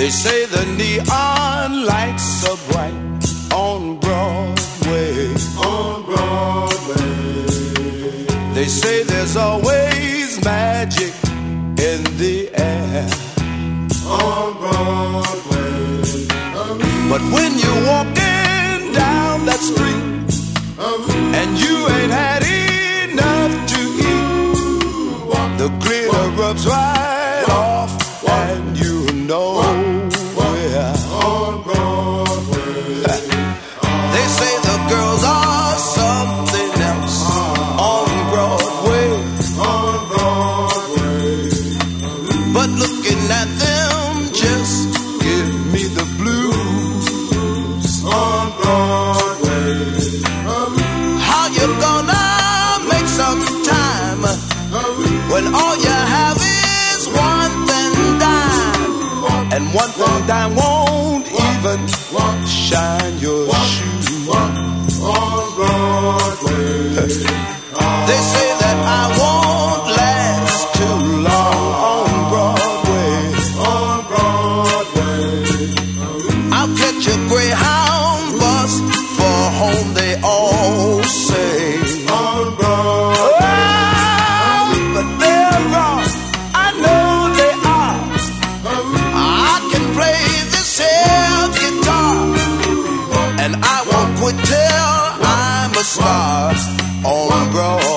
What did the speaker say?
They say the neon lights are bright on Broadway. On Broadway. They say there's always magic in the air. On Broadway. But when you're walking down that street and you ain't had enough to eat, the glitter rubs right off and you know where. On Broadway. They say the girls are something else on Broadway. On Broadway. But looking at them just give me the blues. On Broadway. How you gonna make some time when all you have is one thing dime, and one thing dime won't even shine your shoes. On Broadway. They say that I won't last too long on Broadway. On Broadway. I'll catch a Greyhound bus for home, they all say. On Broadway. But they're wrong, I know they are. I can play this here guitar, and I won't quit till I'm a star on Broadway.